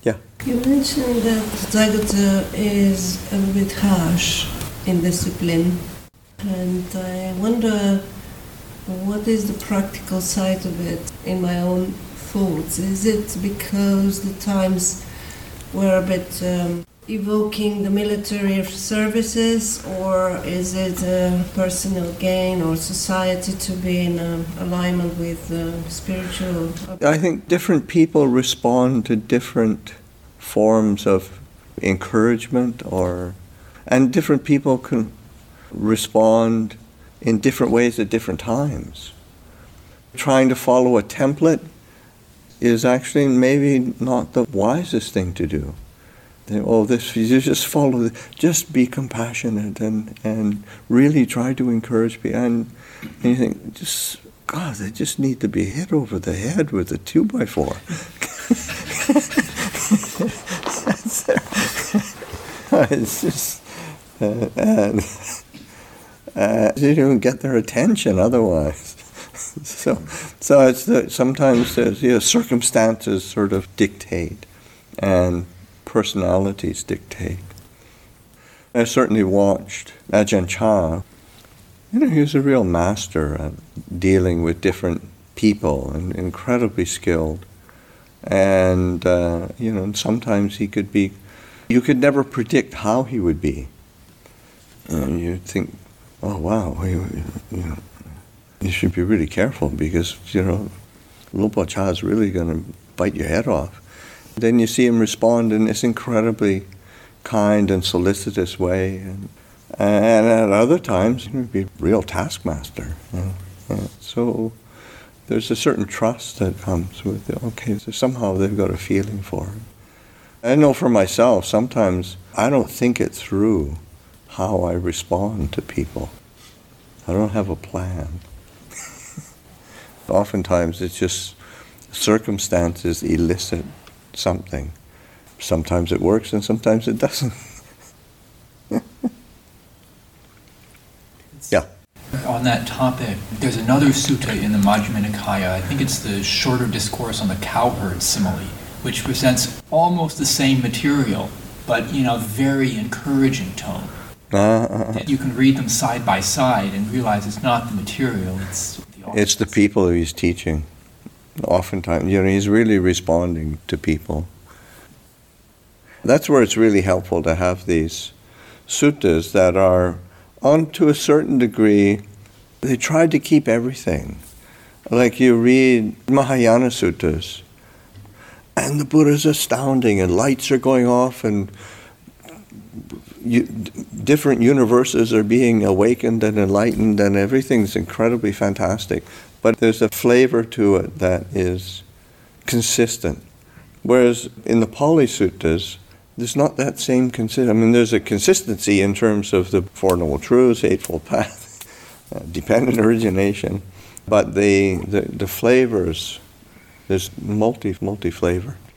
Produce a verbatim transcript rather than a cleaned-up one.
Yeah. You mentioned that Tathagata is a little bit harsh in discipline, and I wonder what is the practical side of it in my own thoughts. Is it because the times were a bit um, evoking the military services, or is it a personal gain or society to be in uh, alignment with uh, spiritual? I think different people respond to different forms of encouragement, or and different people can respond in different ways at different times. Trying to follow a template is actually maybe not the wisest thing to do. Oh, this you just follow, just be compassionate and, and really try to encourage people. And, and you think, just God, they just need to be hit over the head with a two by four. It's just, uh, and uh, you don't get their attention otherwise. so, so it's the, sometimes there's, you know, circumstances sort of dictate, and personalities dictate. I certainly watched Ajahn Chah. You know, he was a real master at dealing with different people and incredibly skilled. And, uh, you know, sometimes he could be, you could never predict how he would be. And you'd think, oh, wow, you, you know, you should be really careful because, you know, Lupa Cha is really going to bite your head off. Then you see him respond in this incredibly kind and solicitous way. And, and at other times, he would be a real taskmaster. You know? uh, so there's a certain trust that comes with it. Okay, so somehow they've got a feeling for it. I know for myself, sometimes I don't think it through how I respond to people. I don't have a plan. Oftentimes it's just circumstances elicit something. Sometimes it works and sometimes it doesn't. Yeah. On that topic, there's another sutta in the Majjhima Nikaya, I think it's the shorter discourse on the cowherd simile, which presents almost the same material, but in a very encouraging tone. Uh, uh, That you can read them side by side and realize it's not the material, it's the audience. It's the people who he's teaching. Oftentimes, you know, he's really responding to people. That's where it's really helpful to have these suttas that are, on to a certain degree, they try to keep everything. Like you read Mahayana suttas, and the Buddha's astounding, and lights are going off, and you, different universes are being awakened and enlightened, and everything's incredibly fantastic. But there's a flavor to it that is consistent. Whereas in the Pali Suttas, there's not that same consistency. I mean, there's a consistency in terms of the Four Noble Truths, Eightfold Path, uh, dependent origination. But the, the, the flavors, there's multi, multi-flavor.